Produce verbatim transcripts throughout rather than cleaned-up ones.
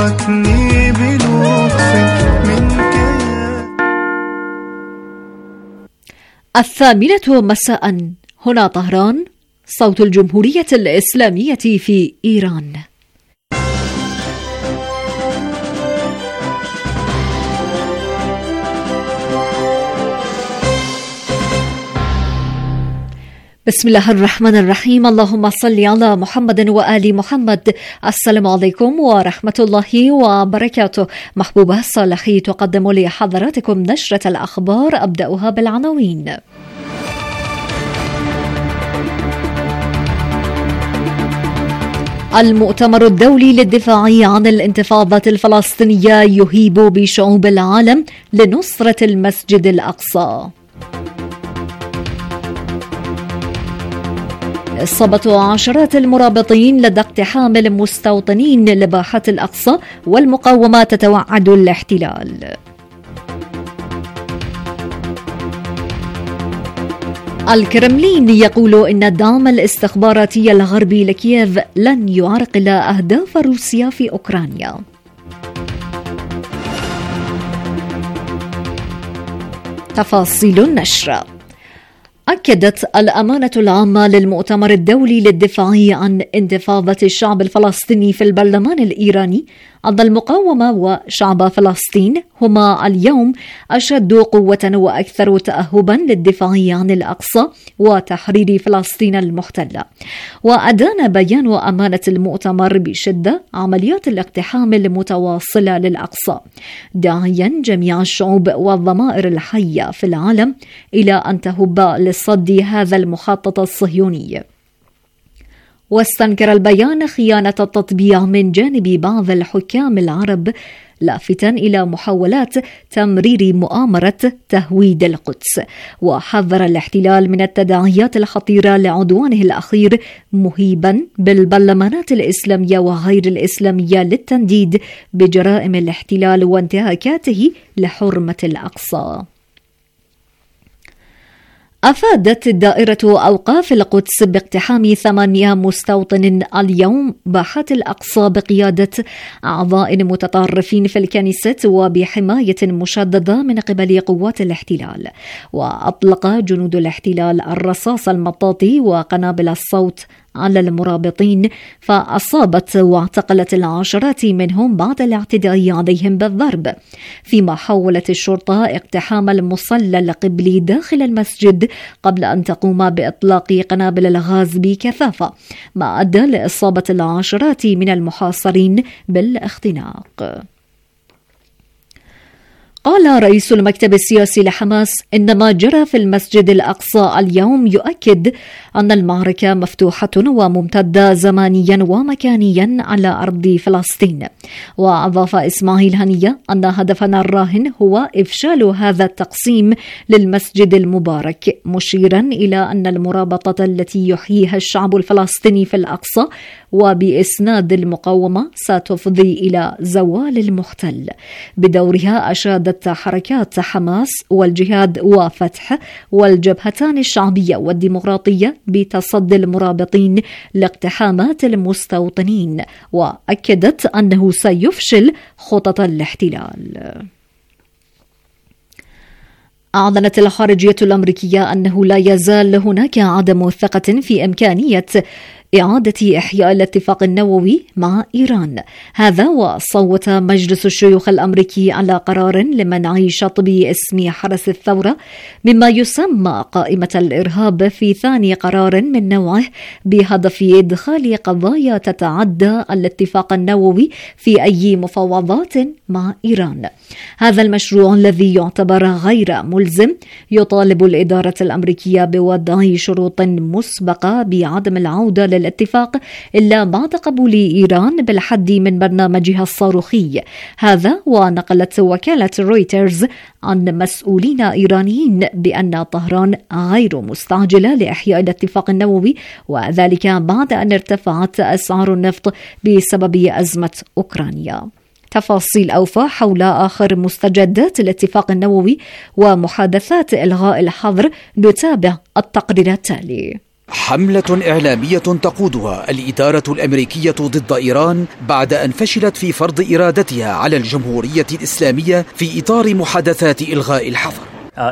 عبرتني بلطف منك. الثامنة مساء، هنا طهران، صوت الجمهورية الإسلامية في إيران. بسم الله الرحمن الرحيم. اللهم صل على محمد وآل محمد. السلام عليكم ورحمة الله وبركاته. محبوبة صالحي تقدم لحضراتكم نشرة الأخبار، أبدأها بالعناوين. المؤتمر الدولي للدفاع عن الانتفاضة الفلسطينية يهيب بشعوب العالم لنصرة المسجد الأقصى. إصابة عشرات المرابطين لدى اقتحام المستوطنين لباحة الأقصى، والمقاومة تتوعد الاحتلال. الكرملين يقول إن الدعم الاستخباراتي الغربي لكييف لن يعرقل أهداف روسيا في أوكرانيا. تفاصيل النشر. أكدت الأمانة العامة للمؤتمر الدولي للدفاع عن انتفاضة الشعب الفلسطيني في البرلمان الإيراني أن المقاومة وشعب فلسطين هما اليوم أشد قوة وأكثر تأهبا للدفاع عن الأقصى وتحرير فلسطين المحتلة. وأدان بيان أمانة المؤتمر بشدة عمليات الاقتحام المتواصلة للأقصى، داعيا جميع الشعوب والضمائر الحية في العالم إلى أن تهب لصد هذا المخطط الصهيوني. واستنكر البيان خيانة التطبيع من جانب بعض الحكام العرب، لافتا إلى محاولات تمرير مؤامرة تهويد القدس، وحذر الاحتلال من التداعيات الخطيرة لعدوانه الأخير، مهيبا بالبرلمانات الإسلامية وغير الإسلامية للتنديد بجرائم الاحتلال وانتهاكاته لحرمة الأقصى. أفادت دائرة أوقاف القدس باقتحام ثمانية مستوطن اليوم باحات الأقصى بقيادة أعضاء متطرفين في الكنيسة وبحماية مشددة من قبل قوات الاحتلال. وأطلق جنود الاحتلال الرصاص المطاطي وقنابل الصوت على المرابطين، فأصابت واعتقلت العشرات منهم بعد الاعتداء عليهم بالضرب، فيما حاولت الشرطة اقتحام المصلى القبلي داخل المسجد قبل أن تقوم بإطلاق قنابل الغاز بكثافة، ما أدى لإصابة العشرات من المحاصرين بالاختناق. قال رئيس المكتب السياسي لحماس إن ما جرى في المسجد الأقصى اليوم يؤكد أن المعركة مفتوحة وممتدة زمانيا ومكانيا على أرض فلسطين. وأضاف إسماعيل هنية أن هدفنا الراهن هو إفشال هذا التقسيم للمسجد المبارك، مشيرا إلى أن المرابطة التي يحييها الشعب الفلسطيني في الأقصى وبإسناد المقاومة ستفضي إلى زوال المحتل. بدورها أشادت حركات حماس والجهاد وفتح والجبهتان الشعبية والديمقراطية بتصدي المرابطين لاقتحامات المستوطنين، وأكدت أنه سيفشل خطط الاحتلال. أعلنت الخارجية الأمريكية أنه لا يزال هناك عدم ثقة في إمكانية إعادة إحياء الاتفاق النووي مع إيران. هذا وصوت مجلس الشيوخ الأمريكي على قرار لمنع شطب اسم حرس الثورة مما يسمى قائمة الإرهاب في ثاني قرار من نوعه، بهدف إدخال قضايا تتعدى الاتفاق النووي في أي مفاوضات مع إيران. هذا المشروع الذي يعتبر غير ملزم يطالب الإدارة الأمريكية بوضع شروط مسبقة بعدم العودة للاتفاق إلا بعد قبول إيران بالحد من برنامجها الصاروخي. هذا ونقلت وكالة رويترز عن مسؤولين إيرانيين بأن طهران غير مستعجلة لإحياء الاتفاق النووي، وذلك بعد أن ارتفعت أسعار النفط بسبب أزمة أوكرانيا. تفاصيل أوفى حول آخر مستجدات الاتفاق النووي ومحادثات إلغاء الحظر، نتابع التقرير التالي. حملة إعلامية تقودها الإدارة الأمريكية ضد إيران بعد أن فشلت في فرض إرادتها على الجمهورية الإسلامية في إطار محادثات إلغاء الحظر.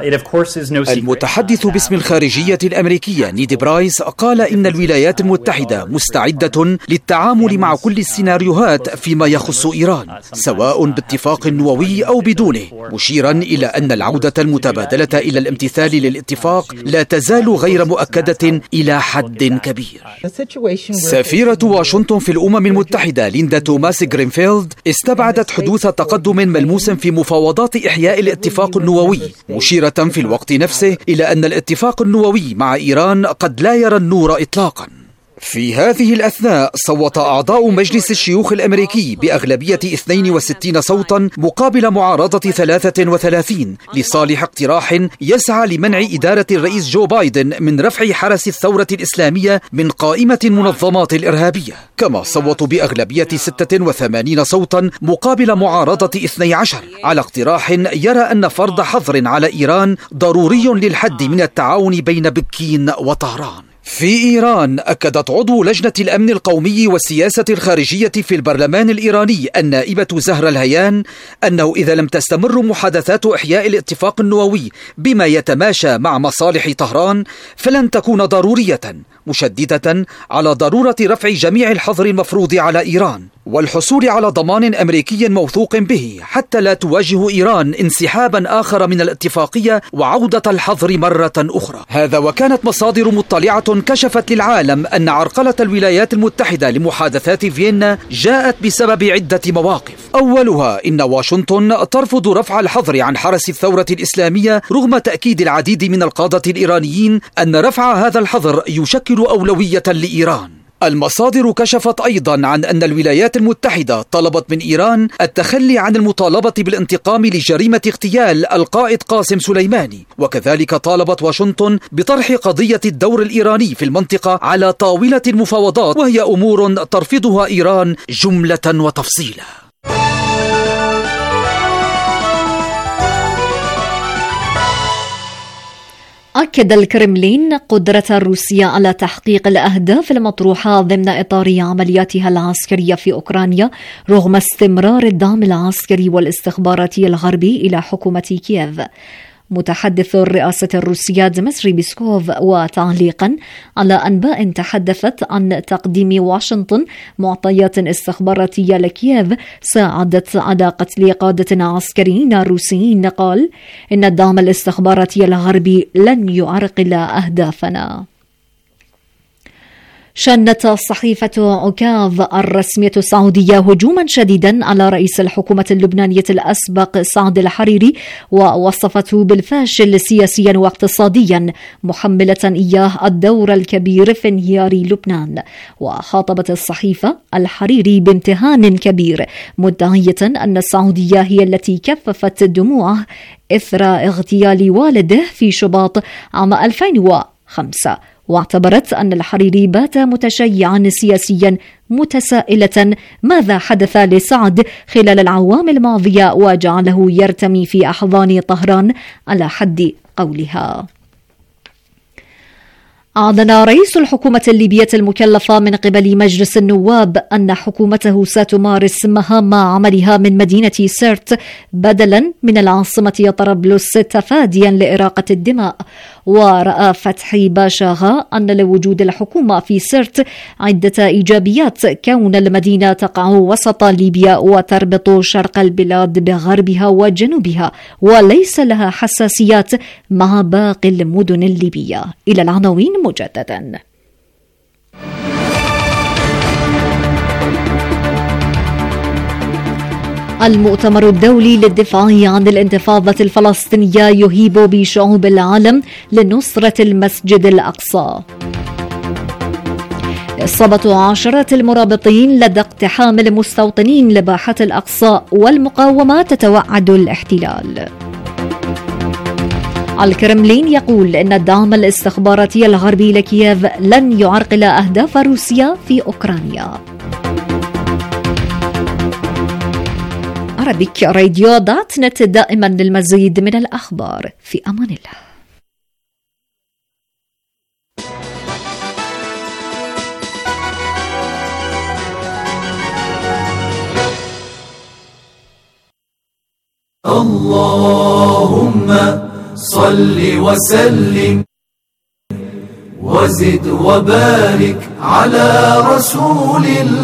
المتحدث باسم الخارجية الأمريكية نيد برايس قال إن الولايات المتحدة مستعدة للتعامل مع كل السيناريوهات فيما يخص إيران سواء باتفاق نووي أو بدونه، مشيرا إلى أن العودة المتبادلة إلى الامتثال للاتفاق لا تزال غير مؤكدة إلى حد كبير. سفيرة واشنطن في الأمم المتحدة ليندا توماس غرينفيلد استبعدت حدوث تقدم ملموس في مفاوضات إحياء الاتفاق النووي، مشيرة في الوقت نفسه إلى أن الاتفاق النووي مع إيران قد لا يرى النور إطلاقا. في هذه الأثناء صوت أعضاء مجلس الشيوخ الأمريكي بأغلبية اثنين وستين صوتا مقابل معارضة ثلاثة وثلاثين لصالح اقتراح يسعى لمنع إدارة الرئيس جو بايدن من رفع حرس الثورة الإسلامية من قائمة المنظمات الإرهابية. كما صوتوا بأغلبية ستة وثمانين صوتا مقابل معارضة اثني عشر على اقتراح يرى أن فرض حظر على إيران ضروري للحد من التعاون بين بكين وطهران. في إيران أكدت عضو لجنة الأمن القومي والسياسة الخارجية في البرلمان الإيراني النائبة زهرة الهيان أنه إذا لم تستمر محادثات إحياء الاتفاق النووي بما يتماشى مع مصالح طهران فلن تكون ضرورية، مشددة على ضرورة رفع جميع الحظر المفروض على إيران والحصول على ضمان أمريكي موثوق به حتى لا تواجه إيران انسحابا آخر من الاتفاقية وعودة الحظر مرة أخرى. هذا وكانت مصادر مطلعة كشفت للعالم أن عرقلة الولايات المتحدة لمحادثات فيينا جاءت بسبب عدة مواقف. أولها إن واشنطن ترفض رفع الحظر عن حرس الثورة الإسلامية رغم تأكيد العديد من القادة الإيرانيين أن رفع هذا الحظر يشكل أولوية لإيران. المصادر كشفت أيضا عن أن الولايات المتحدة طلبت من إيران التخلي عن المطالبة بالانتقام لجريمة اغتيال القائد قاسم سليماني، وكذلك طالبت واشنطن بطرح قضية الدور الإيراني في المنطقة على طاولة المفاوضات، وهي أمور ترفضها إيران جملة وتفصيلا. أكد الكرملين قدرة روسيا على تحقيق الأهداف المطروحة ضمن إطار عملياتها العسكرية في أوكرانيا رغم استمرار الدعم العسكري والاستخباراتي الغربي إلى حكومة كييف. متحدث الرئاسة الروسية ديمتري بيسكوف وتعليقا على أنباء تحدثت عن تقديم واشنطن معطيات استخباراتية لكييف ساعدت على قتل قادة عسكريين روسيين، قال إن الدعم الاستخباراتي الغربي لن يعرقل أهدافنا. شنت صحيفة عكاظ الرسمية السعودية هجوما شديدا على رئيس الحكومة اللبنانية الأسبق سعد الحريري ووصفته بالفاشل سياسيا واقتصاديا، محملة إياه الدور الكبير في انهيار لبنان. وخاطبت الصحيفة الحريري بامتهان كبير مدعية أن السعودية هي التي كففت دموعه إثر اغتيال والده في شباط عام ألفين وخمسة، واعتبرت أن الحريري بات متشيعا سياسيا متسائلة ماذا حدث لسعد خلال العوام الماضية وجعله يرتمي في أحضان طهران على حد قولها. أعلن رئيس الحكومة الليبية المكلفة من قبل مجلس النواب أن حكومته ستمارس مهام عملها من مدينة سرت بدلا من العاصمة طرابلس تفاديا لإراقة الدماء. ورأى فتحي باشاغا أن لوجود الحكومة في سرت عدة إيجابيات، كون المدينة تقع وسط ليبيا وتربط شرق البلاد بغربها وجنوبها وليس لها حساسيات مع باقي المدن الليبية. إلى العناوين مجددا. المؤتمر الدولي للدفاع عن الانتفاضة الفلسطينية يهيب بشعوب العالم لنصرة المسجد الأقصى. إصابة عشرات المرابطين لدى اقتحام المستوطنين لباحة الأقصى والمقاومة تتوعد الاحتلال. الكرملين يقول إن الدعم الاستخباراتي الغربي لكييف لن يعرقل أهداف روسيا في أوكرانيا. عربيك راديو دوت نت، دائما للمزيد من الأخبار. في أمان الله. اللهم صل وسلم وزد وبارك على رسول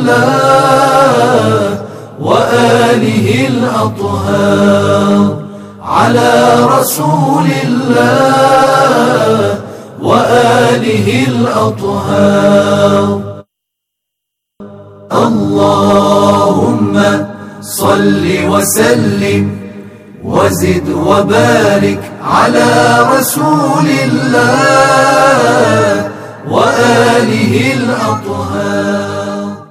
الله وآله الأطهار، على رسول الله وآله الأطهار. اللهم صل وسلم وزد وبارك على رسول الله وآله الأطهار.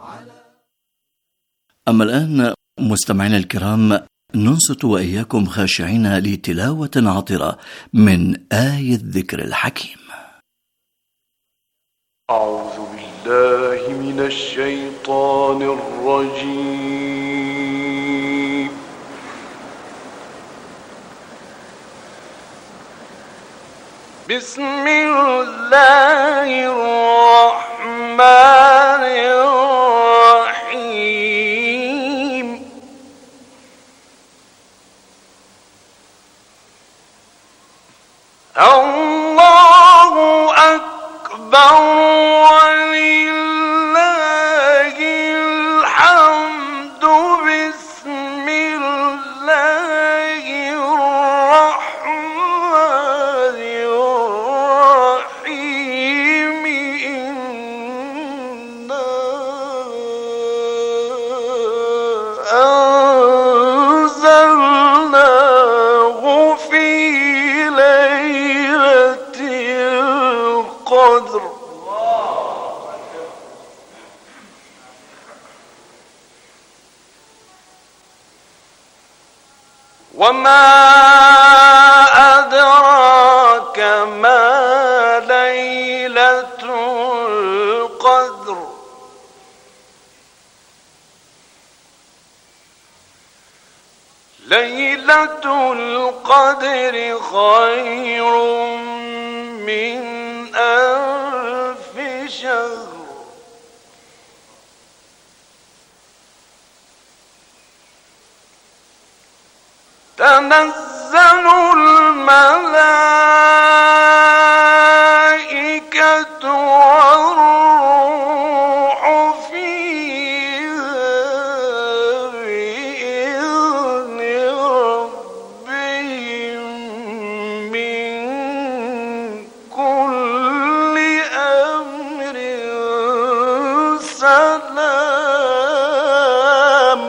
أما الآن مستمعينا الكرام، ننصت وإياكم خاشعين لتلاوة عطرة من آية الذكر الحكيم. أعوذ بالله من الشيطان الرجيم. بسم الله الرحمن الرحيم. الله أكبر ولله الحمد. بسم الله الرحمن الرحيم. إنا أنزلناه في ليلة القدر. وما أدراك ما ليلة القدر. ليلة القدر خير من ألف شهر. تنزل الملائكة والروح فيها بإذن ربهم من كل أمر سلام.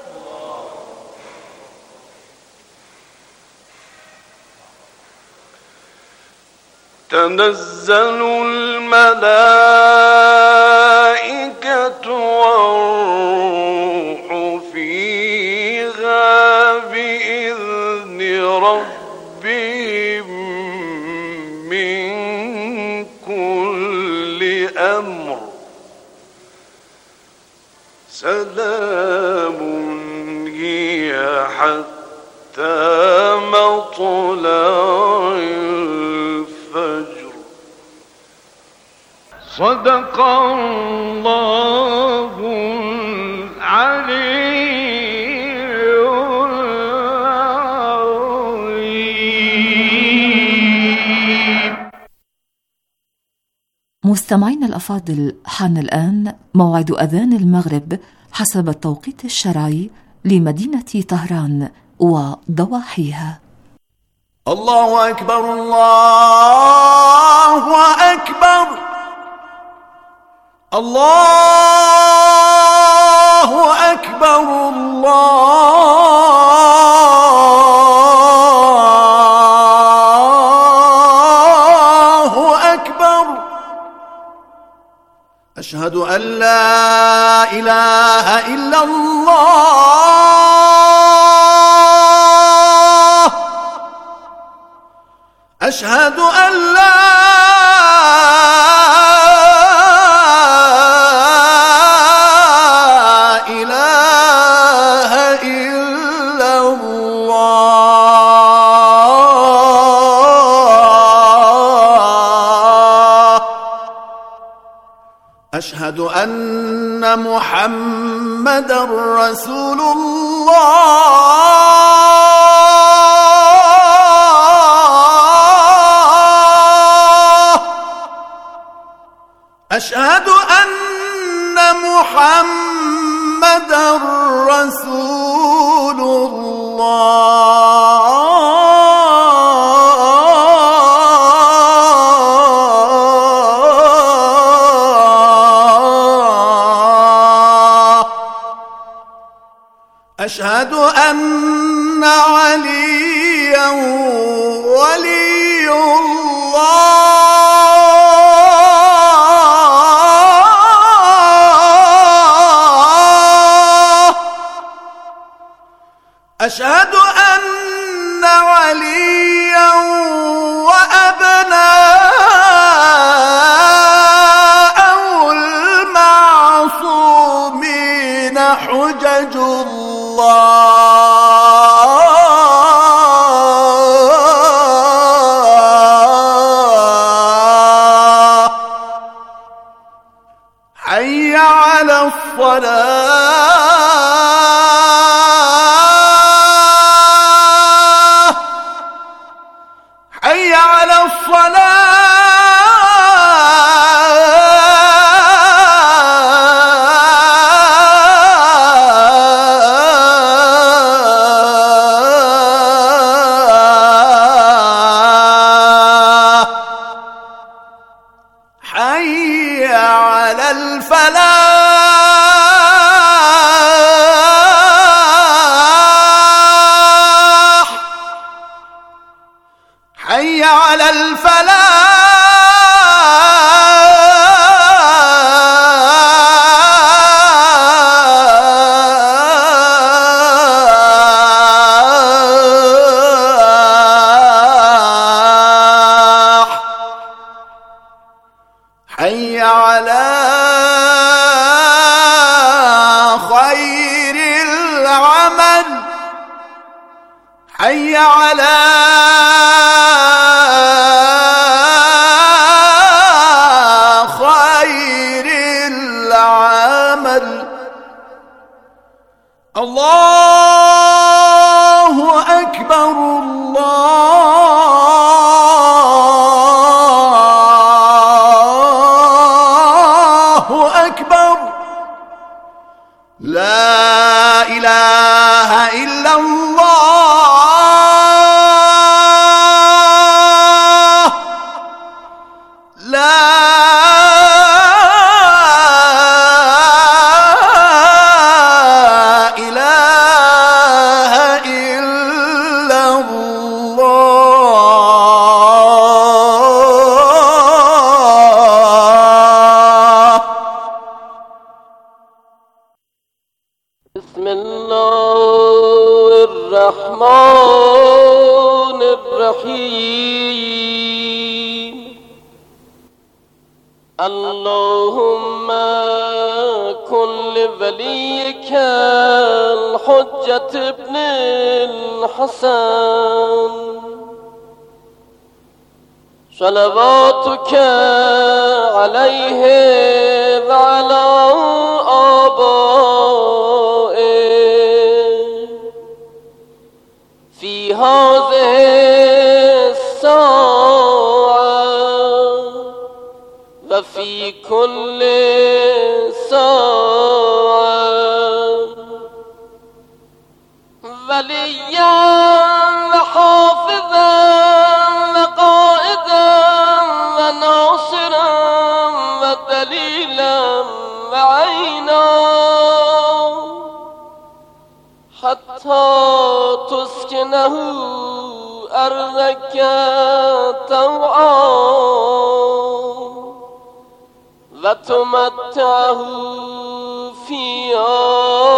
تنزل الملائكة والروح فيها بإذن ربهم من كل أمر سلام هي حتى مطلع الفجر. صدق الله العلي العظيم. مستمعين الأفاضل، حان الآن موعد أذان المغرب حسب التوقيت الشرعي لمدينة طهران وضواحيها. الله أكبر الله أكبر الله أكبر الله أكبر. أشهد أن لا إله إلا الله. أشهد أن لا إله إلا الله. أشهد أن محمدًا رسول الله. أشهد أن محمدًا رسول الله. أشهد أن عليا ولي الله. أشهد أن عليا وأبناءه المعصومين حجج الله. حي على الصلاة. حي على الصلاة. حي على الفلاح. حي على الفلاح. حي على خير العمل. حي على خير العمل. الله أكبر. الله أكبر. لا إله إلا الله. لا إله إلا الله. بسم الله الرحمن الرحيم. اللهم كن لوليك الحجة ابن الحسن صلواتك عليه وعلى آبائه في هذه الساعة وفي كل ساعة وليا وحافظا وقائدا وناصرا ودليلا وعينا حتى تسكنه أرضك طوعا وتمتعه فيها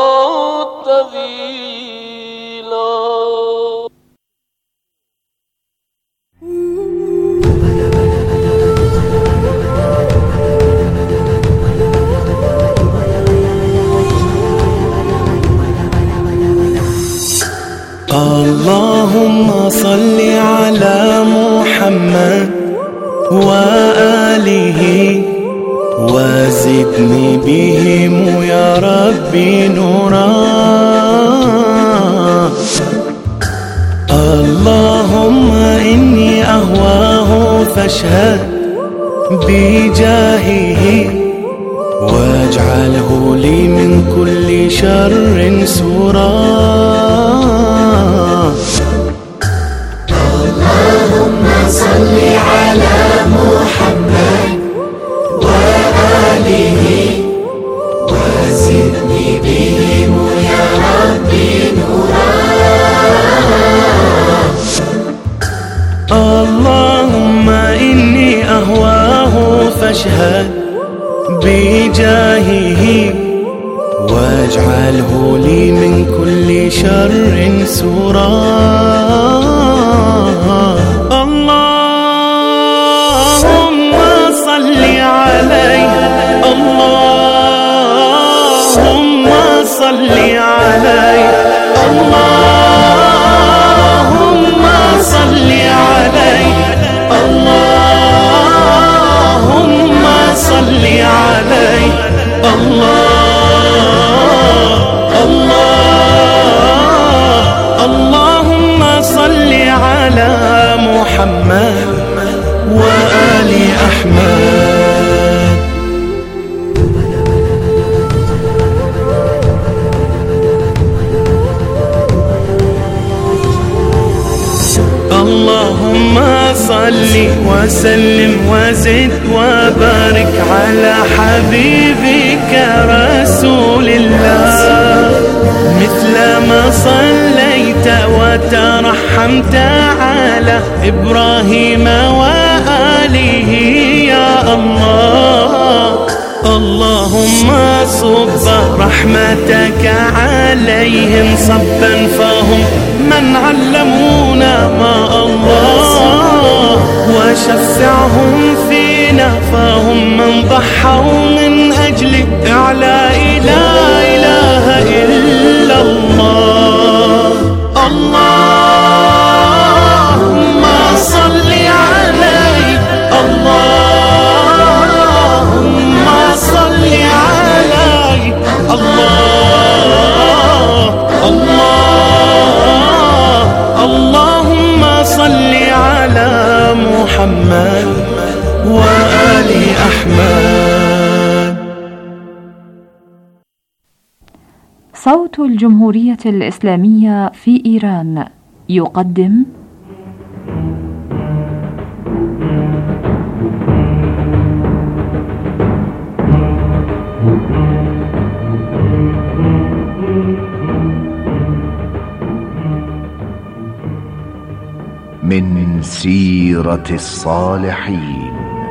طويلا. اللهم صل على محمد وآله وزدني بهم يا ربي نورا. اللهم إني أهواه فاشهد بجاهه واجعله لي من كل شر سورا. اللهم صل على محمد وآله وزدني بهم يا ربي نورا. اللهم إني أهواه فاشهد بجاهه واجعله لي من كل شر سورا. اللهم صل عليه اللهم صل عليه اللهم صل عليه اللهم صل عليه الله الله اللهم صل على محمد وآل أحمد. اللهم صل وسلم وزد وبارك على حبيبك رسول الله مثل ما صليت وترحمت على إبراهيم وآله يا الله. اللهم صب رحمتك عليهم صبا فهم من علمونا ما الله وشفعهم فينا فهم من ضحوا من أجل إعلاء لا إله إلا الله. اللهم صل عليه اللهم صل عليه الله الله اللهم صل على محمد وآل أحمد. صوت الجمهورية الإسلامية في إيران يقدم من سيرة الصالحين.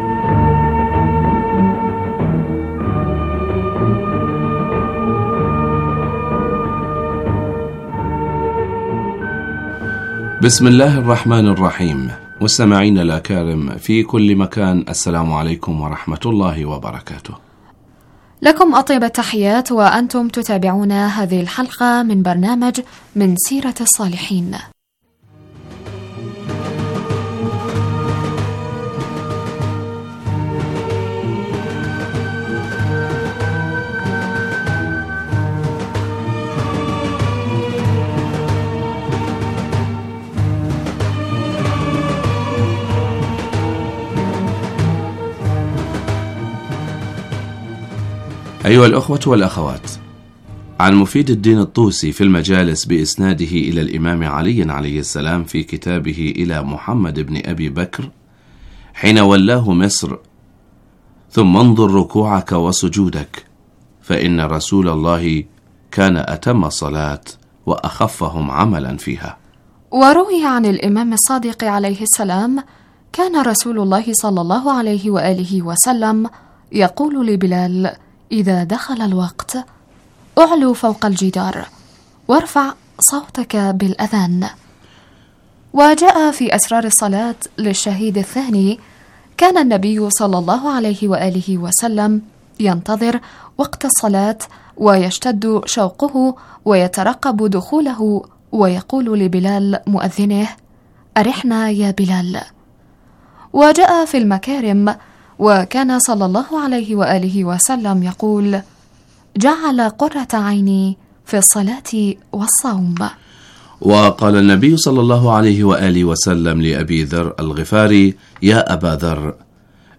بسم الله الرحمن الرحيم. مستمعين الأكارم في كل مكان، السلام عليكم ورحمة الله وبركاته. لكم أطيب التحيات وأنتم تتابعون هذه الحلقة من برنامج من سيرة الصالحين. أيها الأخوة والأخوات، عن مفيد الدين الطوسي في المجالس بإسناده إلى الإمام علي عليه السلام في كتابه إلى محمد بن أبي بكر حين ولاه مصر: ثم انظر ركوعك وسجودك، فإن رسول الله كان أتم الصلاة وأخفهم عملا فيها. وروي عن الإمام الصادق عليه السلام: كان رسول الله صلى الله عليه وآله وسلم يقول لبلال إذا دخل الوقت: أعلو فوق الجدار وارفع صوتك بالأذان. وجاء في أسرار الصلاة للشهيد الثاني: كان النبي صلى الله عليه وآله وسلم ينتظر وقت الصلاة ويشتد شوقه ويترقب دخوله ويقول لبلال مؤذنه: أرحنا يا بلال. وجاء في المكارم: وكان صلى الله عليه وآله وسلم يقول: جعل قرة عيني في الصلاة والصوم. وقال النبي صلى الله عليه وآله وسلم لأبي ذر الغفاري: يا أبا ذر،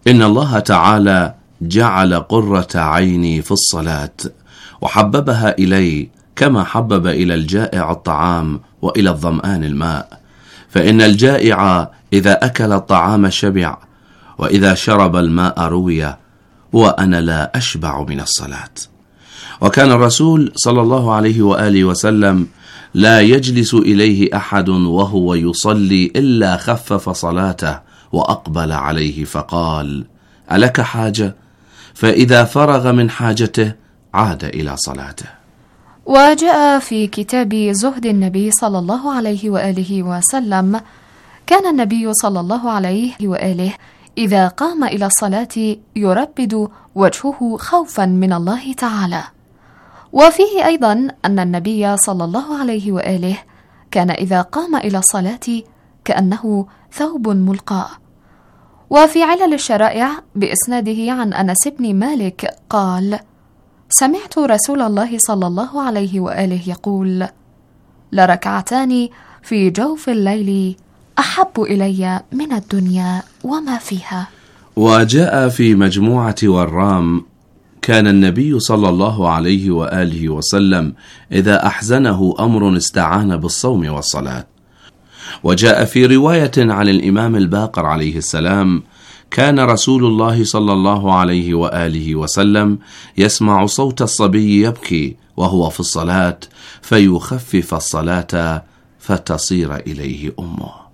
إن الله تعالى جعل قرة عيني في الصلاة وحببها إلي كما حبب إلى الجائع الطعام وإلى الظمآن الماء، فإن الجائع إذا أكل الطعام شبع، وإذا شرب الماء روي، وأنا لا أشبع من الصلاة. وكان الرسول صلى الله عليه وآله وسلم لا يجلس إليه أحد وهو يصلي إلا خفف صلاته وأقبل عليه فقال: ألك حاجة؟ فإذا فرغ من حاجته عاد إلى صلاته. وجاء في كتاب زهد النبي صلى الله عليه وآله وسلم: كان النبي صلى الله عليه وآله إذا قام إلى الصلاة يربد وجهه خوفا من الله تعالى. وفيه أيضا أن النبي صلى الله عليه وآله كان إذا قام إلى الصلاة كأنه ثوب ملقى. وفي علل الشرائع بإسناده عن أنس بن مالك قال: سمعت رسول الله صلى الله عليه وآله يقول: لركعتان في جوف الليل أحب إلي من الدنيا وما فيها. وجاء في مجموعة ورام: كان النبي صلى الله عليه وآله وسلم إذا أحزنه أمر استعان بالصوم والصلاة. وجاء في رواية عن الإمام الباقر عليه السلام: كان رسول الله صلى الله عليه وآله وسلم يسمع صوت الصبي يبكي وهو في الصلاة فيخفف الصلاة فتصير إليه أمه.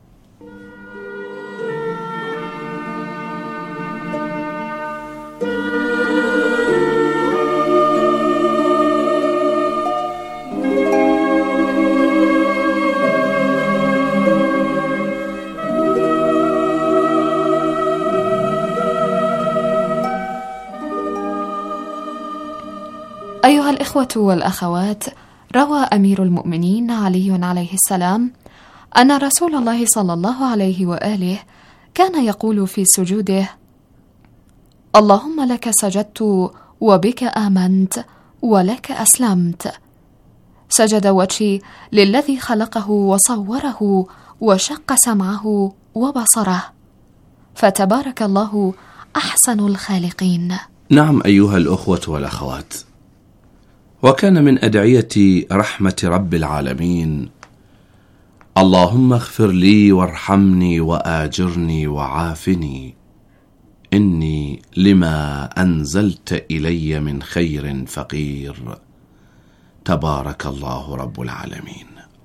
أيها الإخوة والأخوات، روى أمير المؤمنين علي عليه السلام أن رسول الله صلى الله عليه وآله كان يقول في سجوده: اللهم لك سجدت وبك آمنت ولك أسلمت. سجد وجهي للذي خلقه وصوره وشق سمعه وبصره، فتبارك الله أحسن الخالقين. نعم أيها الأخوة والأخوات، وكان من أدعية رحمة رب العالمين: اللهم اغفر لي وارحمني وآجرني وعافني، إني لما أنزلت إلي من خير فقير، تبارك الله رب العالمين.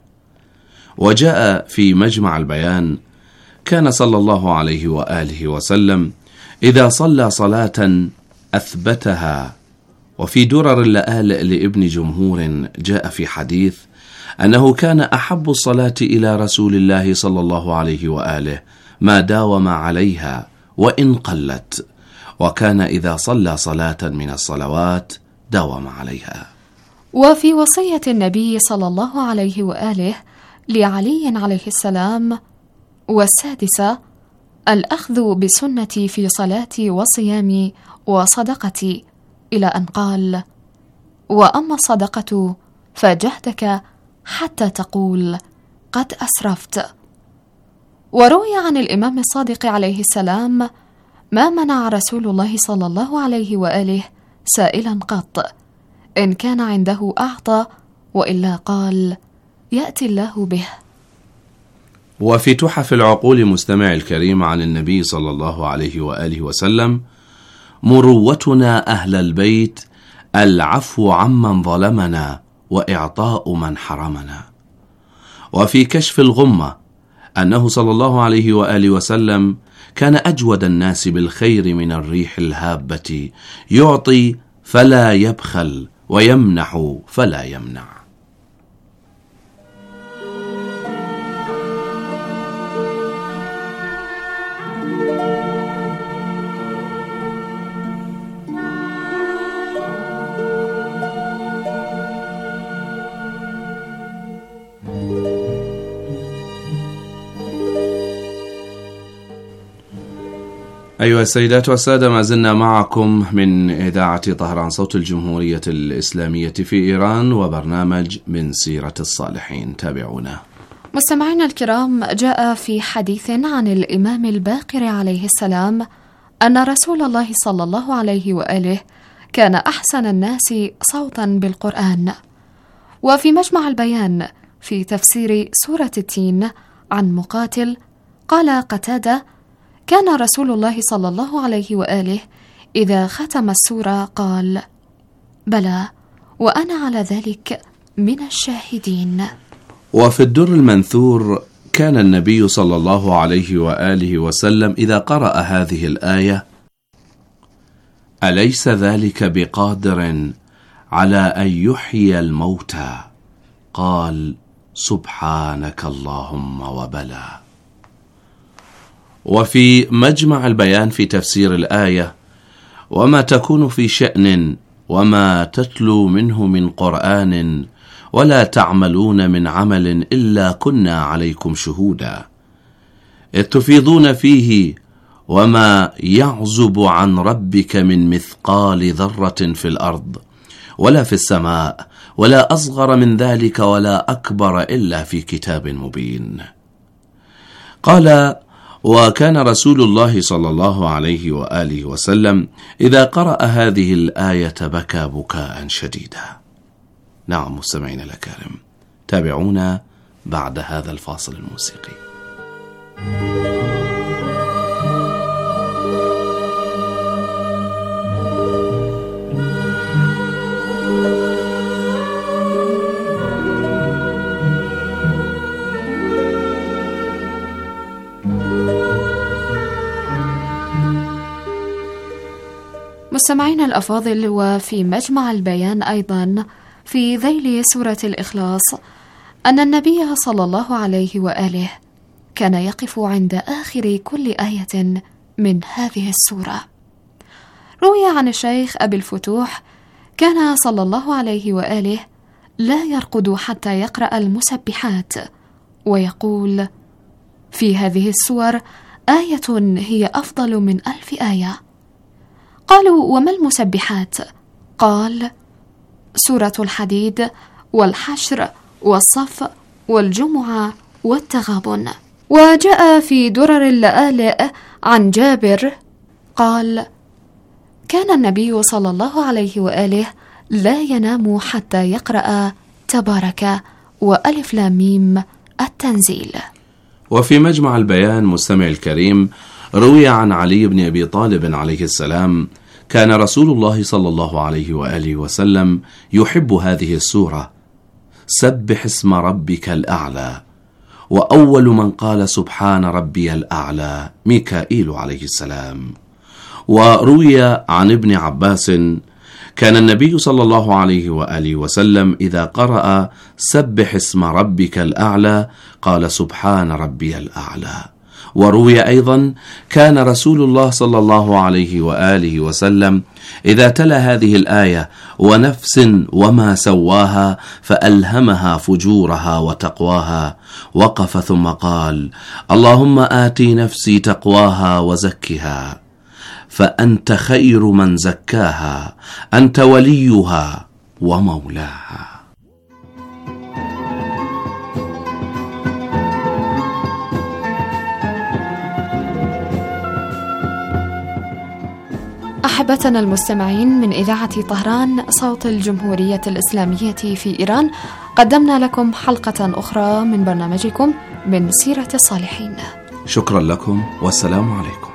وجاء في مجمع البيان: كان صلى الله عليه وآله وسلم إذا صلى صلاة أثبتها. وفي درر اللآل لابن جمهور جاء في حديث أنه كان أحب الصلاة إلى رسول الله صلى الله عليه وآله ما داوم عليها وإن قلت، وكان إذا صلى صلاة من الصلوات داوم عليها. وفي وصية النبي صلى الله عليه وآله لعلي عليه السلام: والسادسة الأخذ بسنتي في صلاتي وصيامي وصدقتي، إلى أن قال: وأما الصدقة فجهدك حتى تقول قد أسرفت. وروي عن الإمام الصادق عليه السلام: ما منع رسول الله صلى الله عليه وآله سائلا قط، إن كان عنده أعطى، وإلا قال: يأتي الله به. وفي تحف العقول مستمع الكريم عن النبي صلى الله عليه وآله وسلم: مروتنا أهل البيت العفو عمن ظلمنا وإعطاء من حرمنا. وفي كشف الغمة أنه صلى الله عليه وآله وسلم كان أجود الناس بالخير من الريح الهابة، يعطي فلا يبخل ويمنح فلا يمنع. أيها السيدات والسادة، ما زلنا معكم من إذاعة طهران صوت الجمهورية الإسلامية في إيران وبرنامج من سيرة الصالحين. تابعونا. مستمعينا الكرام، جاء في حديث عن الإمام الباقر عليه السلام أن رسول الله صلى الله عليه وآله كان أحسن الناس صوتا بالقرآن. وفي مجمع البيان في تفسير سورة التين عن مقاتل قال قتادة: كان رسول الله صلى الله عليه وآله إذا ختم السورة قال: بلى وأنا على ذلك من الشاهدين. وفي الدر المنثور كان النبي صلى الله عليه وآله وسلم إذا قرأ هذه الآية: أليس ذلك بقادر على أن يحيي الموتى، قال: سبحانك اللهم وبلى. وفي مجمع البيان في تفسير الآية: وما تكون في شأن وما تتلو منه من قرآن ولا تعملون من عمل إلا كنا عليكم شهودا إذ تفيضون فيه وما يعزب عن ربك من مثقال ذرة في الأرض ولا في السماء ولا أصغر من ذلك ولا أكبر إلا في كتاب مبين. قال: وكان رسول الله صلى الله عليه وآله وسلم إذا قرأ هذه الآية بكى بكاء شديدا. نعم مستمعين الأكارم، تابعونا بعد هذا الفاصل الموسيقي. مستمعين الأفاضل، وفي مجمع البيان أيضا في ذيل سورة الإخلاص أن النبي صلى الله عليه وآله كان يقف عند آخر كل آية من هذه السورة. روي عن الشيخ أبي الفتوح كان صلى الله عليه وآله لا يرقد حتى يقرأ المسبحات، ويقول: في هذه السور آية هي أفضل من ألف آية. قالوا: وما المسبحات؟ قال: سورة الحديد والحشر والصف والجمعة والتغابن. وجاء في درر اللآلئ عن جابر قال: كان النبي صلى الله عليه وآله لا ينام حتى يقرأ تبارك وألف لام ميم التنزيل. وفي مجمع البيان مستمع الكريم روي عن علي بن أبي طالب عليه السلام: كان رسول الله صلى الله عليه وآله وسلم يحب هذه السورة: سبح اسم ربك الأعلى. وأول من قال سبحان ربي الأعلى ميكائيل عليه السلام. وروي عن ابن عباس: كان النبي صلى الله عليه وآله وسلم إذا قرأ سبح اسم ربك الأعلى قال سبحان ربي الأعلى. وروي أيضا: كان رسول الله صلى الله عليه وآله وسلم إذا تلا هذه الآية: ونفس وما سواها فألهمها فجورها وتقواها، وقف ثم قال: اللهم آتي نفسي تقواها وزكها فأنت خير من زكاها، أنت وليها ومولاها. أحبتنا المستمعين، من إذاعة طهران صوت الجمهورية الإسلامية في إيران، قدمنا لكم حلقة أخرى من برنامجكم من سيرة الصالحين. شكرا لكم والسلام عليكم.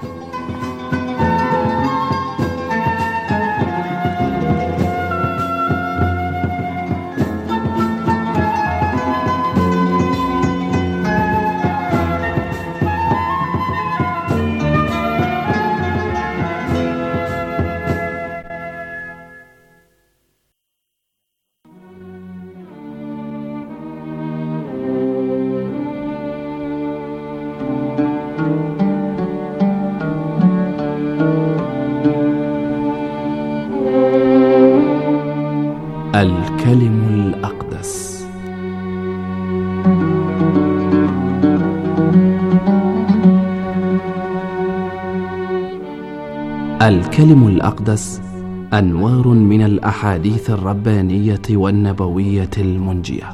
الكلم الأقدس. الكلم الأقدس أنوار من الأحاديث الربانية والنبوية المنجية.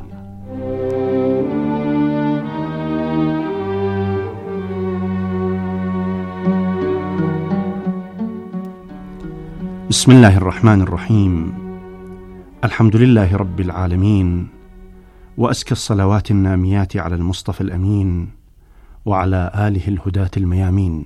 بسم الله الرحمن الرحيم. الحمد لله رب العالمين، وأزكى الصلوات الناميات على المصطفى الأمين وعلى آله الهداة الميامين.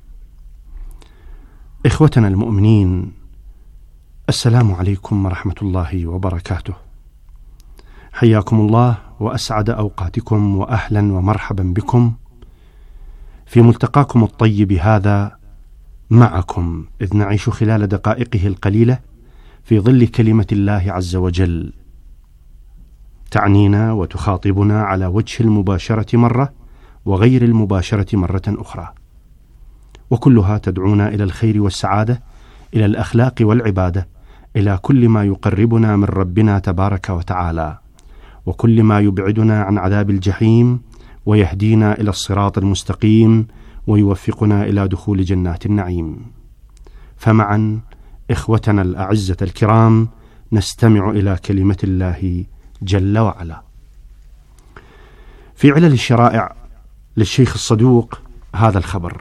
إخوتنا المؤمنين، السلام عليكم ورحمة الله وبركاته. حياكم الله وأسعد أوقاتكم وأهلا ومرحبا بكم في ملتقاكم الطيب هذا معكم، إذ نعيش خلال دقائقه القليلة في ظل كلمة الله عز وجل تعنينا وتخاطبنا على وجه المباشرة مرة وغير المباشرة مرة أخرى، وكلها تدعونا إلى الخير والسعادة، إلى الأخلاق والعبادة، إلى كل ما يقربنا من ربنا تبارك وتعالى، وكل ما يبعدنا عن عذاب الجحيم ويهدينا إلى الصراط المستقيم ويوفقنا إلى دخول جنات النعيم. فمعا إخوتنا الأعزة الكرام نستمع إلى كلمة الله جل وعلا. في علل الشرائع للشيخ الصدوق هذا الخبر: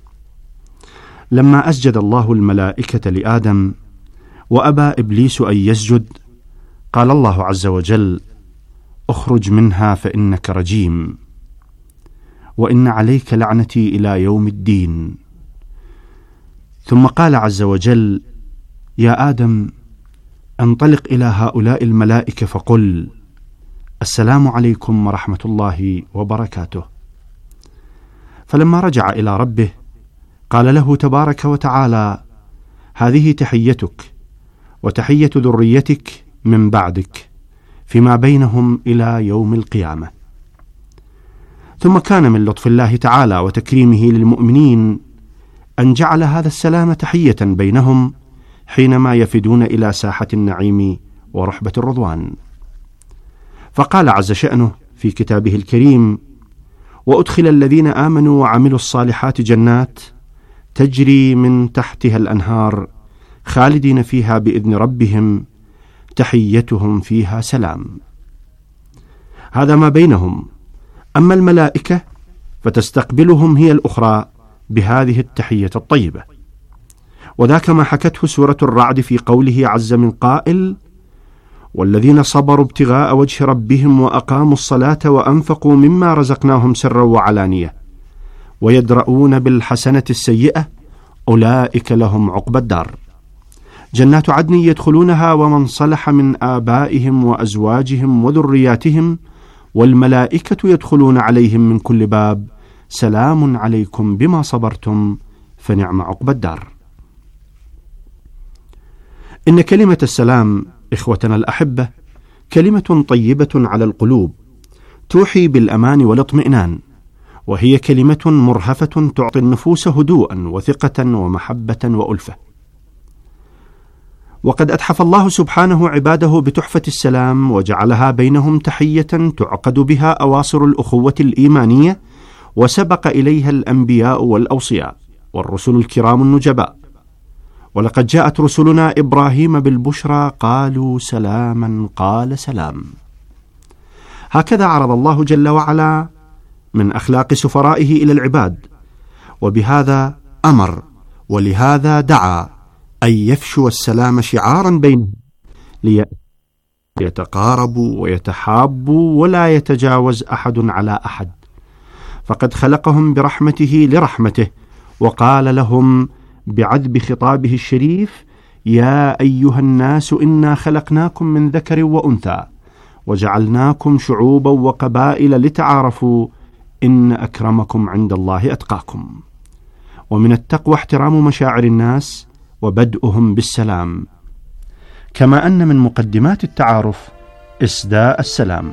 لما أسجد الله الملائكة لآدم وأبى إبليس أن يسجد، قال الله عز وجل: اخرج منها فإنك رجيم، وإن عليك لعنتي إلى يوم الدين. ثم قال عز وجل: يا آدم انطلق إلى هؤلاء الملائكة فقل: السلام عليكم ورحمة الله وبركاته. فلما رجع إلى ربه قال له تبارك وتعالى: هذه تحيتك وتحية ذريتك من بعدك فيما بينهم إلى يوم القيامة. ثم كان من لطف الله تعالى وتكريمه للمؤمنين أن جعل هذا السلام تحية بينهم حينما يفدون إلى ساحة النعيم ورحبة الرضوان. فقال عز شأنه في كتابه الكريم: وأدخل الذين آمنوا وعملوا الصالحات جنات تجري من تحتها الأنهار خالدين فيها بإذن ربهم تحيتهم فيها سلام. هذا ما بينهم. أما الملائكة فتستقبلهم هي الأخرى بهذه التحية الطيبة، وذاك ما حكته سورة الرعد في قوله عز من قائل: والذين صبروا ابتغاء وجه ربهم وأقاموا الصلاة وأنفقوا مما رزقناهم سرا وعلانية ويدرؤون بالحسنة السيئة أولئك لهم عقبى الدار، جنات عدن يدخلونها ومن صلح من آبائهم وأزواجهم وذرياتهم والملائكة يدخلون عليهم من كل باب سلام عليكم بما صبرتم فنعم عقبى الدار. إن كلمة السلام إخوتنا الأحبة كلمة طيبة على القلوب توحي بالأمان والاطمئنان، وهي كلمة مرهفة تعطي النفوس هدوءا وثقة ومحبة وألفة. وقد أتحف الله سبحانه عباده بتحفة السلام وجعلها بينهم تحية تعقد بها أواصر الأخوة الإيمانية، وسبق إليها الأنبياء والأوصياء والرسل الكرام النجباء. ولقد جاءت رسلنا إبراهيم بالبشرى قالوا سلاما قال سلام. هكذا عرض الله جل وعلا من أخلاق سفرائه إلى العباد، وبهذا أمر ولهذا دعا أن يفشوا السلام شعارا بينهم ليتقاربوا ويتحابوا ولا يتجاوز أحد على أحد، فقد خلقهم برحمته لرحمته، وقال لهم بعذب خطابه الشريف: يا أيها الناس إنا خلقناكم من ذكر وأنثى وجعلناكم شعوبا وقبائل لتعارفوا إن أكرمكم عند الله أتقاكم. ومن التقوى احترام مشاعر الناس وبدءهم بالسلام، كما أن من مقدمات التعارف إسداء السلام.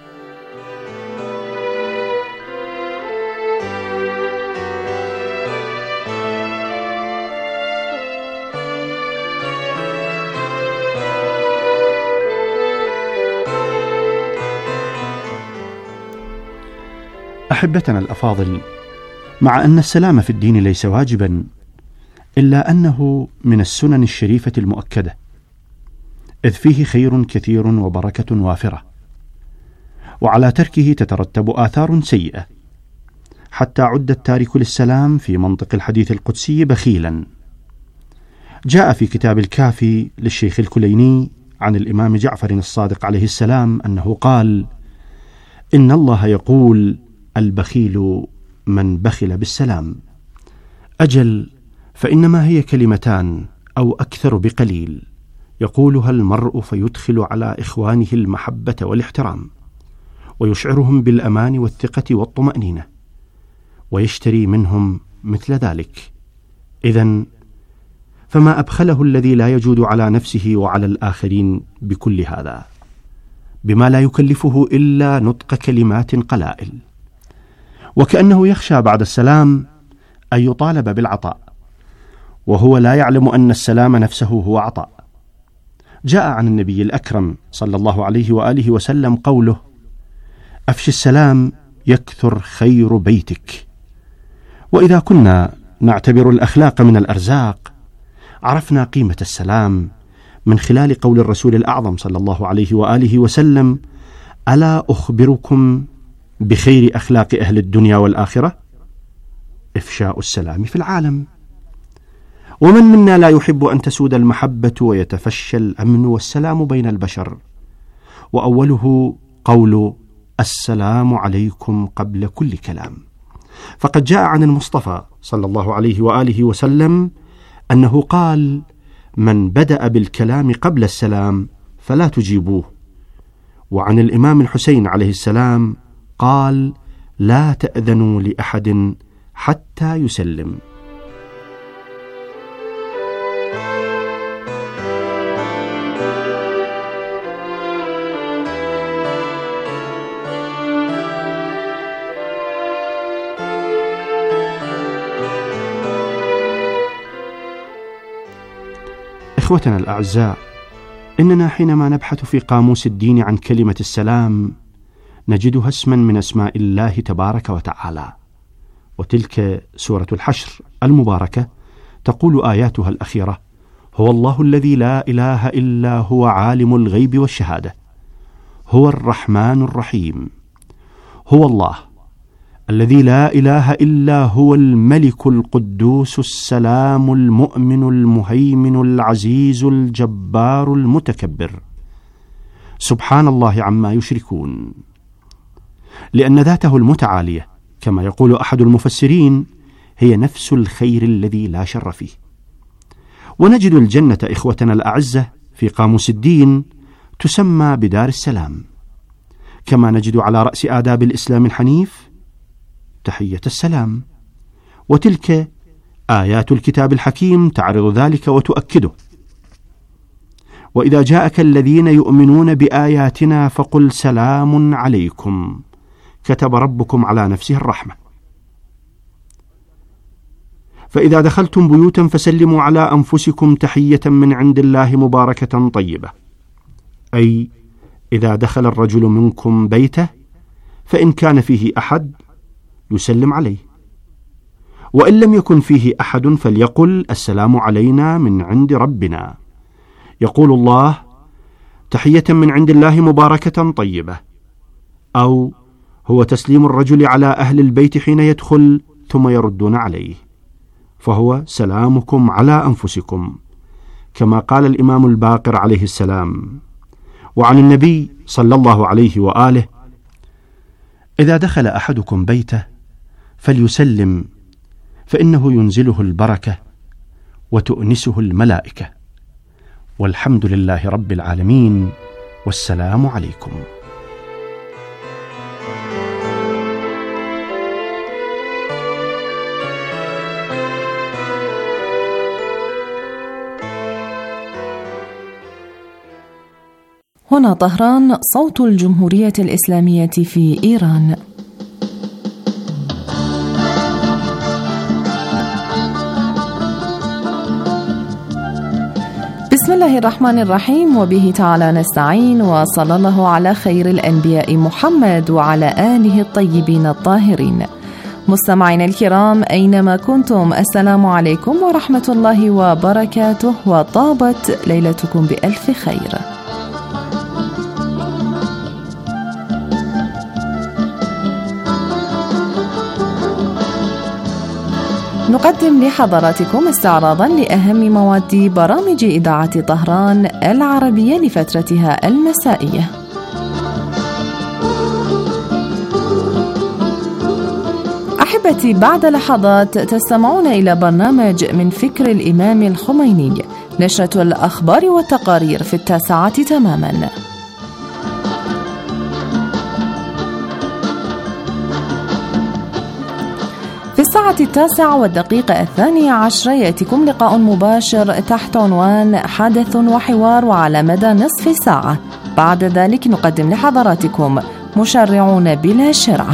أحبتنا الأفاضل، مع أن السلام في الدين ليس واجبا، إلا أنه من السنن الشريفة المؤكدة، إذ فيه خير كثير وبركة وافرة، وعلى تركه تترتب آثار سيئة، حتى عد التارك للسلام في منطق الحديث القدسي بخيلا. جاء في كتاب الكافي للشيخ الكليني عن الإمام جعفر الصادق عليه السلام أنه قال: إن الله يقول: البخيل من بخل بالسلام. أجل، فإنما هي كلمتان أو أكثر بقليل يقولها المرء فيدخل على إخوانه المحبة والاحترام، ويشعرهم بالأمان والثقة والطمأنينة، ويشتري منهم مثل ذلك. إذن فما أبخله الذي لا يجود على نفسه وعلى الآخرين بكل هذا، بما لا يكلفه إلا نطق كلمات قلائل، وكأنه يخشى بعد السلام أن يطالب بالعطاء، وهو لا يعلم أن السلام نفسه هو عطاء. جاء عن النبي الأكرم صلى الله عليه وآله وسلم قوله: أفش السلام يكثر خير بيتك. وإذا كنا نعتبر الأخلاق من الأرزاق، عرفنا قيمة السلام من خلال قول الرسول الأعظم صلى الله عليه وآله وسلم: ألا أخبركم بخير أخلاق أهل الدنيا والآخرة؟ إفشاء السلام في العالم. ومن منا لا يحب أن تسود المحبة ويتفشى الأمن والسلام بين البشر؟ وأوله قول السلام عليكم قبل كل كلام. فقد جاء عن المصطفى صلى الله عليه وآله وسلم أنه قال: من بدأ بالكلام قبل السلام فلا تجيبوه. وعن الإمام الحسين عليه السلام قال: لا تأذنوا لأحد حتى يسلم. إخوتنا الأعزاء، إننا حينما نبحث في قاموس الدين عن كلمة السلام نجدها اسما من أسماء الله تبارك وتعالى، وتلك سورة الحشر المباركة تقول آياتها الأخيرة: هو الله الذي لا إله إلا هو عالم الغيب والشهادة، هو الرحمن الرحيم. هو الله الذي لا إله إلا هو الملك القدوس السلام المؤمن المهيمن العزيز الجبار المتكبر، سبحان الله عما يشركون. لأن ذاته المتعالية كما يقول أحد المفسرين هي نفس الخير الذي لا شر فيه. ونجد الجنة إخوتنا الأعزة في قاموس الدين تسمى بدار السلام، كما نجد على رأس آداب الإسلام الحنيف تحية السلام، وتلك آيات الكتاب الحكيم تعرض ذلك وتؤكده: وإذا جاءك الذين يؤمنون بآياتنا فقل سلام عليكم كتب ربكم على نفسه الرحمة. فإذا دخلتم بيوتا فسلموا على أنفسكم تحية من عند الله مباركة طيبة، أي إذا دخل الرجل منكم بيته فإن كان فيه أحد يسلم عليه، وإن لم يكن فيه أحد فليقل السلام علينا من عند ربنا. يقول الله: تحية من عند الله مباركة طيبة، أو هو تسليم الرجل على أهل البيت حين يدخل ثم يردون عليه، فهو سلامكم على أنفسكم، كما قال الإمام الباقر عليه السلام. وعن النبي صلى الله عليه وآله: إذا دخل أحدكم بيته فليسلم، فإنه ينزله البركة وتؤنسه الملائكة، والحمد لله رب العالمين، والسلام عليكم. هنا طهران، صوت الجمهورية الإسلامية في إيران. بسم الله الرحمن الرحيم، وبه تعالى نستعين، وصلى الله على خير الأنبياء محمد وعلى آله الطيبين الطاهرين. مستمعينا الكرام أينما كنتم، السلام عليكم ورحمة الله وبركاته، وطابت ليلتكم بألف خير. نقدم لحضراتكم استعراضا لأهم مواد برامج إذاعة طهران العربية لفترتها المسائية. أحبتي، بعد لحظات تستمعون إلى برنامج من فكر الإمام الخميني، نشرة الأخبار والتقارير في التاسعة تماما. في الساعة التاسعة والدقيقة الثانية عشرة يأتيكم لقاء مباشر تحت عنوان حدث وحوار وعلى مدى نصف ساعة. بعد ذلك نقدم لحضراتكم مشرعون بلا شرعة.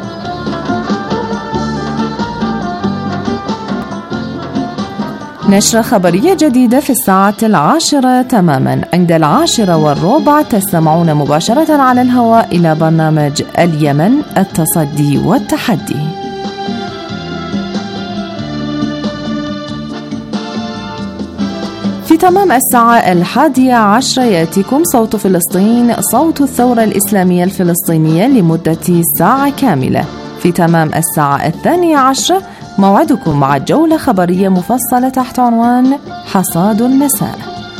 نشرة خبرية جديدة في الساعة العاشرة تماما. عند العاشرة والربع تستمعون مباشرة على الهواء إلى برنامج اليمن التصدي والتحدي. في تمام الساعة الحادية عشرة يأتيكم صوت فلسطين، صوت الثورة الإسلامية الفلسطينية لمدة ساعة كاملة. في تمام الساعة الثانية عشرة موعدكم مع جولة خبرية مفصلة تحت عنوان حصاد المساء.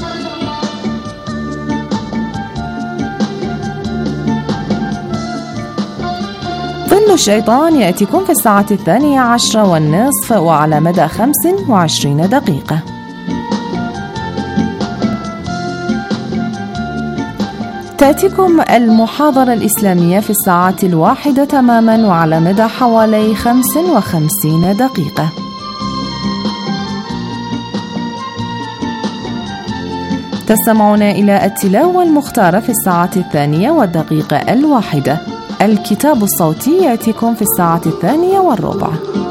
ظل الشيطان يأتيكم في الساعة الثانية عشرة والنصف وعلى مدى خمس وعشرين دقيقة. تأتيكم المحاضرة الإسلامية في الساعة الواحدة تماما وعلى مدى حوالي خمس وخمسين دقيقة. تستمعون إلى التلاوة المختارة في الساعة الثانية والدقيقة الواحدة. الكتاب الصوتي يأتيكم في الساعة الثانية والربع.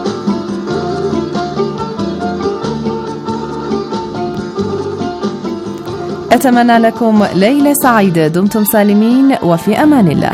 أتمنى لكم ليلة سعيدة، دمتم سالمين وفي أمان الله.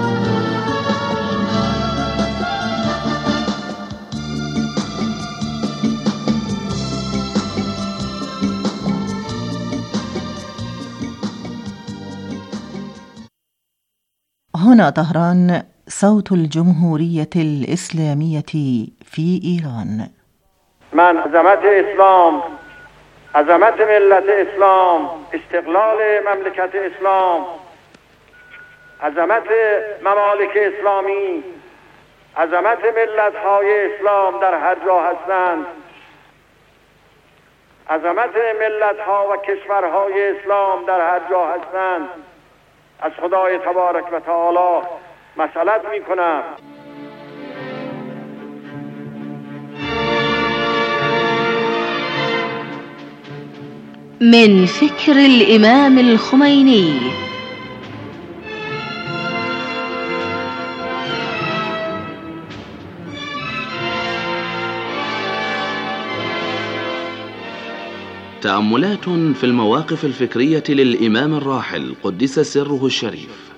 هنا طهران، صوت الجمهورية الإسلامية في إيران. من عظمت اسلام، عظمت ملت اسلام، استقلال مملکت اسلام، عظمت ممالک اسلامی، عظمت ملت های اسلام در هر جا هستند، عظمت ملت ها و کشورهای اسلام در هر جا هستند، از خدای تبارک و تعالی مسئلت می کنم. من فكر الإمام الخميني. تأملات في المواقف الفكرية للإمام الراحل قدس سره الشريف.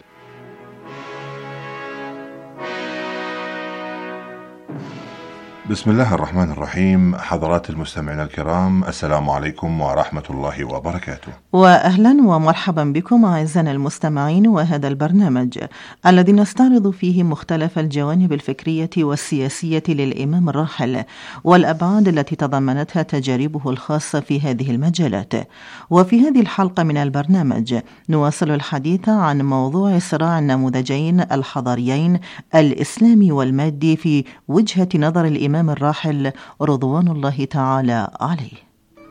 بسم الله الرحمن الرحيم. حضرات المستمعين الكرام، السلام عليكم ورحمة الله وبركاته، وأهلا ومرحبا بكم أعزائنا المستمعين، وهذا البرنامج الذي نستعرض فيه مختلف الجوانب الفكرية والسياسية للإمام الراحل والأبعاد التي تضمنتها تجاربه الخاصة في هذه المجالات. وفي هذه الحلقة من البرنامج نواصل الحديث عن موضوع صراع النموذجين الحضاريين الإسلامي والمادي في وجهة نظر الإمام الراحل رضوان الله تعالى عليه.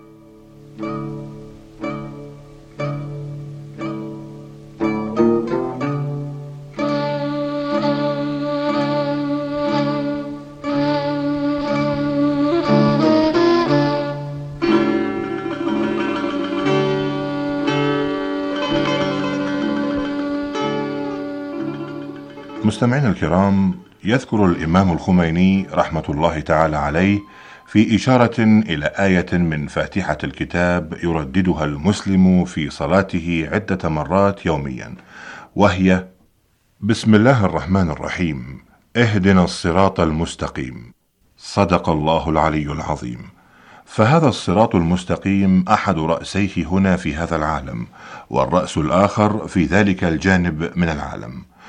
مستمعين الكرام، يذكر الإمام الخميني رحمة الله تعالى عليه في إشارة إلى آية من فاتحة الكتاب يرددها المسلم في صلاته عدة مرات يوميا، وهي: بسم الله الرحمن الرحيم، اهدنا الصراط المستقيم. صدق الله العلي العظيم. فهذا الصراط المستقيم أحد رأسيه هنا في هذا العالم، والرأس الآخر في ذلك الجانب من العالم،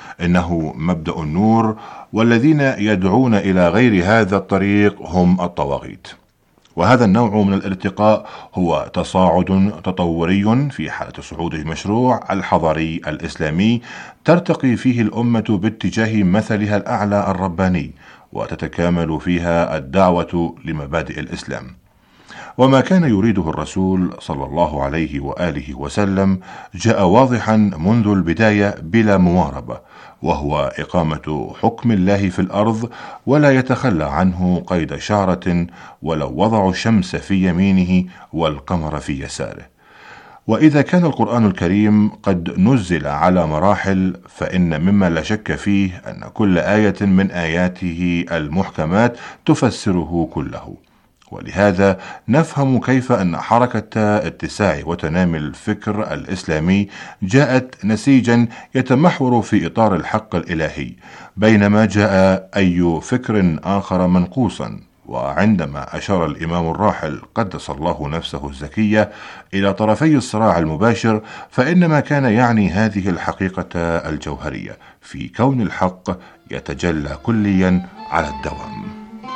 إنه مبدأ النور، والذين يدعون إلى غير هذا الطريق هم الطواغيت. وهذا النوع من الارتقاء هو تصاعد تطوري في حالة صعود المشروع الحضاري الإسلامي ترتقي فيه الأمة باتجاه مثلها الأعلى الرباني، وتتكامل فيها الدعوة لمبادئ الإسلام. وما كان يريده الرسول صلى الله عليه وآله وسلم جاء واضحا منذ البداية بلا مواربة، وهو إقامة حكم الله في الأرض، ولا يتخلى عنه قيد شعرة ولو وضعوا الشمس في يمينه والقمر في يساره. وإذا كان القرآن الكريم قد نزل على مراحل، فإن مما لا شك فيه أن كل آية من آياته المحكمات تفسره كله. ولهذا نفهم كيف أن حركة اتساع وتنامي الفكر الإسلامي جاءت نسيجا يتمحور في إطار الحق الإلهي، بينما جاء أي فكر آخر منقوصا. وعندما أشار الإمام الراحل قدس الله نفسه الزكية إلى طرفي الصراع المباشر، فإنما كان يعني هذه الحقيقة الجوهرية في كون الحق يتجلى كليا على الدوام.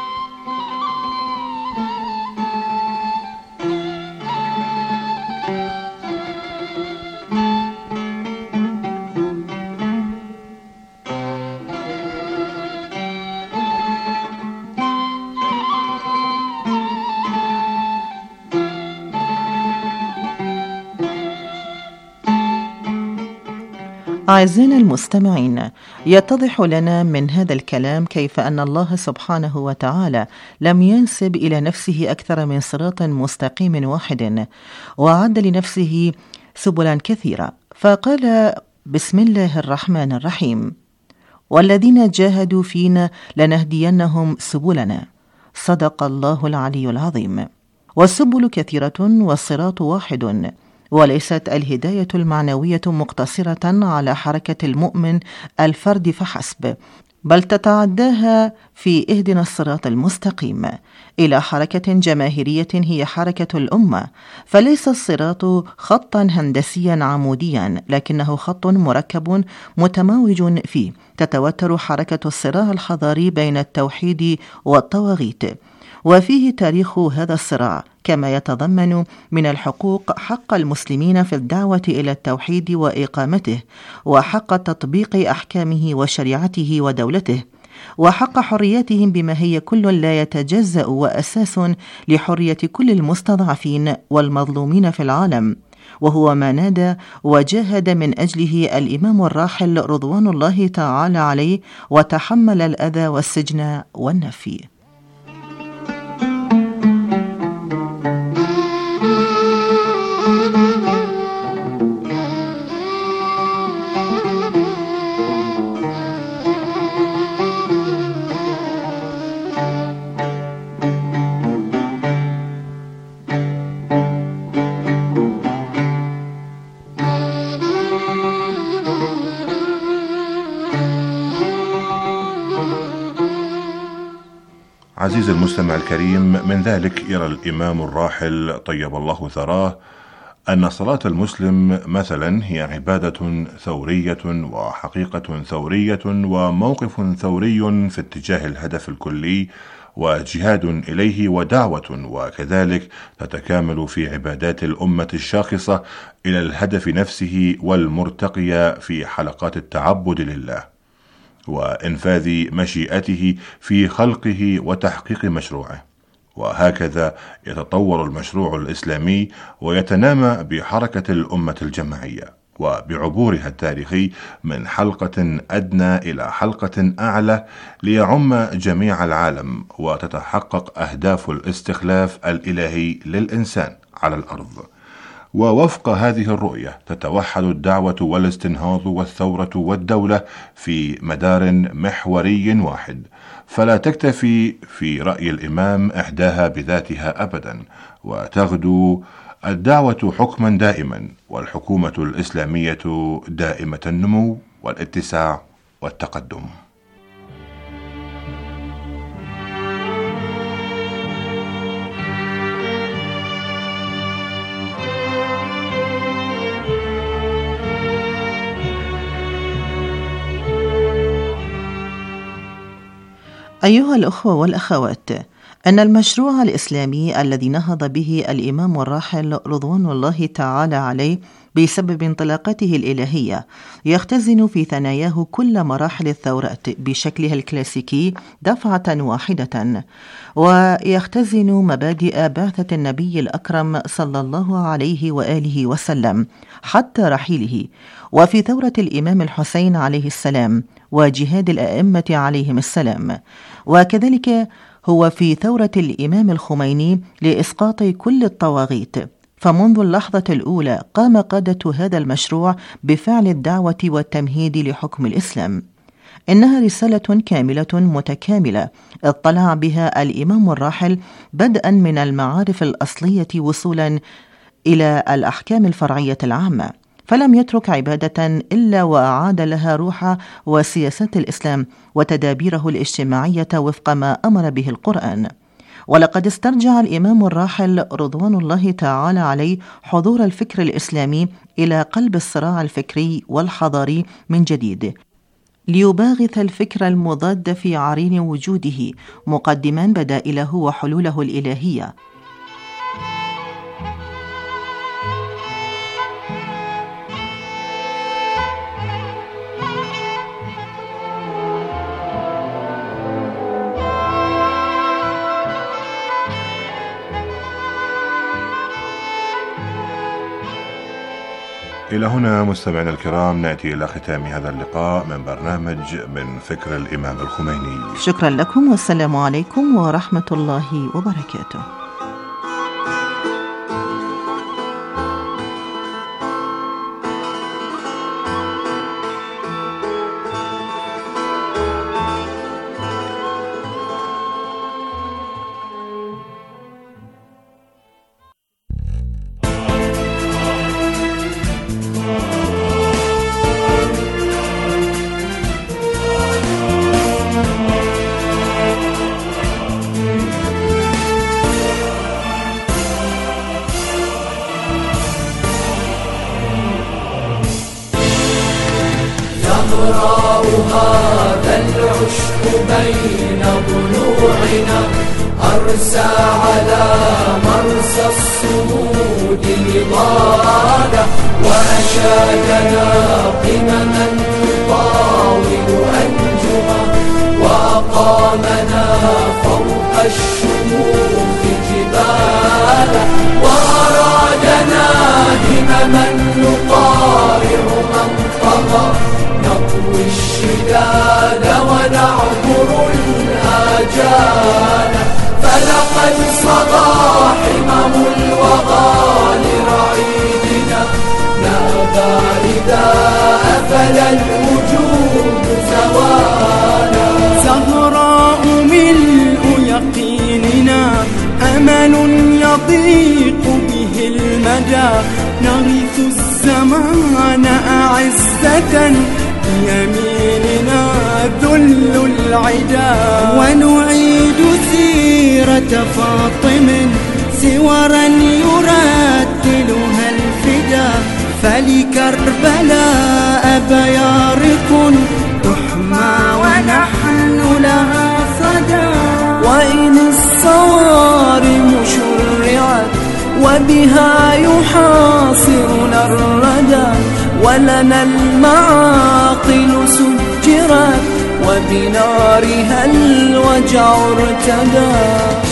أعزائنا المستمعين، يتضح لنا من هذا الكلام كيف أن الله سبحانه وتعالى لم ينسب إلى نفسه أكثر من صراط مستقيم واحد، وأعد لنفسه سبلا كثيرة، فقال بسم الله الرحمن الرحيم: والذين جاهدوا فينا لنهدينهم سبلنا، صدق الله العلي العظيم. والسبل كثيرة والصراط واحد، وليست الهداية المعنوية مقتصرة على حركة المؤمن الفرد فحسب، بل تتعداها في اهدنا الصراط المستقيم إلى حركة جماهيرية هي حركة الأمة. فليس الصراط خطا هندسيا عموديا، لكنه خط مركب متموج فيه تتوتر حركة الصراع الحضاري بين التوحيد والطواغيت، وفيه تاريخ هذا الصراع، كما يتضمن من الحقوق حق المسلمين في الدعوة إلى التوحيد وإقامته، وحق تطبيق أحكامه وشريعته ودولته، وحق حرياتهم بما هي كل لا يتجزأ وأساس لحرية كل المستضعفين والمظلومين في العالم، وهو ما نادى وجاهد من أجله الإمام الراحل رضوان الله تعالى عليه، وتحمل الأذى والسجن والنفي. عزيز المستمع الكريم، من ذلك يرى الإمام الراحل طيب الله ثراه أن صلاة المسلم مثلا هي عبادة ثورية وحقيقة ثورية وموقف ثوري في اتجاه الهدف الكلي، وجهاد إليه ودعوة، وكذلك تتكامل في عبادات الأمة الشاخصة إلى الهدف نفسه والمرتقية في حلقات التعبد لله وإنفاذ مشيئته في خلقه وتحقيق مشروعه. وهكذا يتطور المشروع الإسلامي ويتنامى بحركة الأمة الجماعية وبعبورها التاريخي من حلقة أدنى إلى حلقة أعلى ليعم جميع العالم، وتتحقق أهداف الاستخلاف الإلهي للإنسان على الأرض. ووفق هذه الرؤية تتوحد الدعوة والاستنهاض والثورة والدولة في مدار محوري واحد، فلا تكتفي في رأي الإمام إحداها بذاتها أبدا، وتغدو الدعوة حكما دائما، والحكومة الإسلامية دائمة النمو والاتساع والتقدم. أيها الأخوة والأخوات، أن المشروع الإسلامي الذي نهض به الإمام الراحل رضوان الله تعالى عليه بسبب انطلاقته الإلهية يختزن في ثناياه كل مراحل الثورات بشكلها الكلاسيكي دفعة واحدة، ويختزن مبادئ بعثة النبي الأكرم صلى الله عليه وآله وسلم حتى رحيله، وفي ثورة الإمام الحسين عليه السلام وجهاد الأئمة عليهم السلام، وكذلك هو في ثورة الإمام الخميني لإسقاط كل الطواغيت. فمنذ اللحظة الأولى قام قادة هذا المشروع بفعل الدعوة والتمهيد لحكم الإسلام. إنها رسالة كاملة متكاملة اطلع بها الإمام الراحل بدءا من المعارف الأصلية وصولا إلى الأحكام الفرعية العامة، فلم يترك عبادة إلا وأعاد لها روح وسياسات الإسلام وتدابيره الاجتماعية وفق ما أمر به القرآن. ولقد استرجع الإمام الراحل رضوان الله تعالى عليه حضور الفكر الإسلامي إلى قلب الصراع الفكري والحضاري من جديد، ليباغث الفكر المضاد في عرين وجوده، مقدما بدائله وحلوله الإلهية. إلى هنا مستمعينا الكرام نأتي إلى ختام هذا اللقاء من برنامج من فكر الإمام الخميني. شكرا لكم والسلام عليكم ورحمة الله وبركاته. زهراء هذا العشق بين ضلوعنا أرسى على مرسى الصمود نضالا، وأشادنا قمما تطاول أنجما، وأقامنا فوق الشموخ جبالا، وأرادنا همما نطارع من طغى، نطوي الشداد ونعبر الآجال، فلقد صغى حمم الوغى لرعيدنا، نابى إذا أفل الوجود زوالا. زهراء ملء يقيننا أمل يضيق به المدى، نغيث الزمان أعزة بيميننا ذل العدا، ونعيد سيرة فاطم سورا يرتلها الفدا، فلكربلاء بيارق تحمى ونحن لها صدى، وإن الصوارم شرعت وبها يحاصرنا الردى، ولنا المعاقل سجرت وبنارها الوجع ارتدى.